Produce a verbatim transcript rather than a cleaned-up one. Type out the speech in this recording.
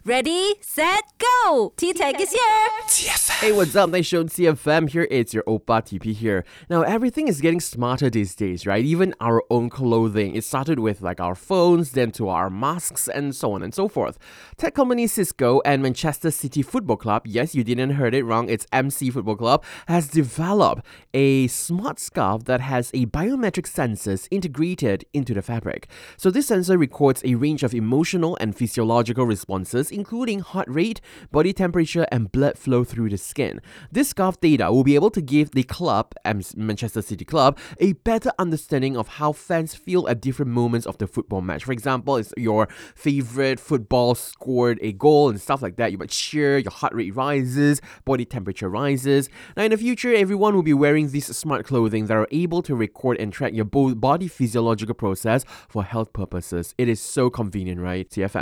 Ready, set, go! T-Tech is here! T F M. Hey, what's up? Nice show, T F M here. It's your Oppa T P here. Now, everything is getting smarter these days, right? Even our own clothing. It started with like our phones, then to our masks, and so on and so forth. Tech company Cisco and Manchester City Football Club, yes, you didn't heard it wrong, it's M C Football Club, has developed a smart scarf that has a biometric sensors integrated into the fabric. So this sensor records a range of emotional and physiological responses, including heart rate, body temperature, and blood flow through the skin. This scarf data will be able to give the club, Manchester City Club, a better understanding of how fans feel at different moments of the football match. For example, if your favorite football scored a goal and stuff like that, you might cheer, your heart rate rises, body temperature rises. Now in the future, everyone will be wearing these smart clothing that are able to record and track your body physiological process for health purposes. It is so convenient, right? T F M.